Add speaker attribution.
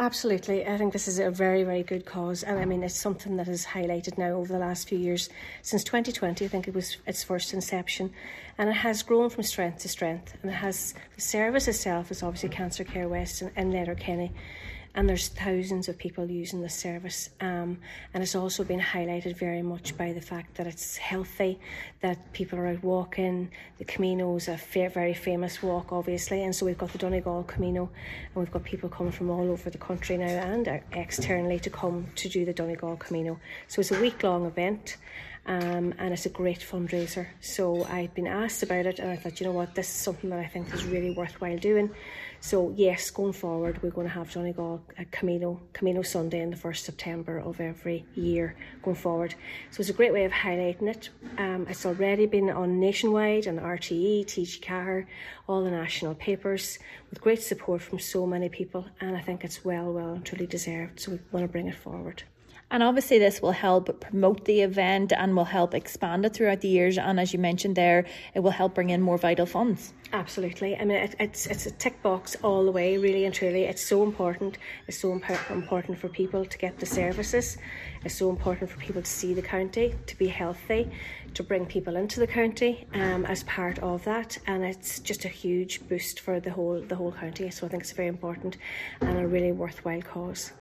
Speaker 1: Absolutely. I think this is a very, very good cause. And I mean, it's something that is highlighted now over the last few years. Since 2020, I think it was its first inception. And it has grown from strength to strength. And it has, the service itself is obviously Cancer Care West and Letterkenny. And there's thousands of people using this service, and it's also been highlighted very much by the fact that it's healthy, that people are out walking. The Camino is a very famous walk, obviously, and so we've got the Donegal Camino, and we've got people coming from all over the country now and externally to come to do the Donegal Camino. So it's a week-long event. And it's a great fundraiser. So I'd been asked about it and I thought, you know what, this is something that I think is really worthwhile doing. So yes, going forward, we're going to have Donegal Camino Sunday on the 1st September of every year going forward. So it's a great way of highlighting it. It's already been on Nationwide and RTE, TG Ceathair, all the national papers, with great support from so many people. And I think it's well and truly deserved. So we want to bring it forward.
Speaker 2: And obviously this will help promote the event and will help expand it throughout the years. And as you mentioned there, it will help bring in more vital funds.
Speaker 1: Absolutely. I mean, it's a tick box all the way, really and truly. It's so important. It's so important for people to get the services. It's so important for people to see the county, to be healthy, to bring people into the county as part of that. And it's just a huge boost for the whole county. So I think it's very important and a really worthwhile cause.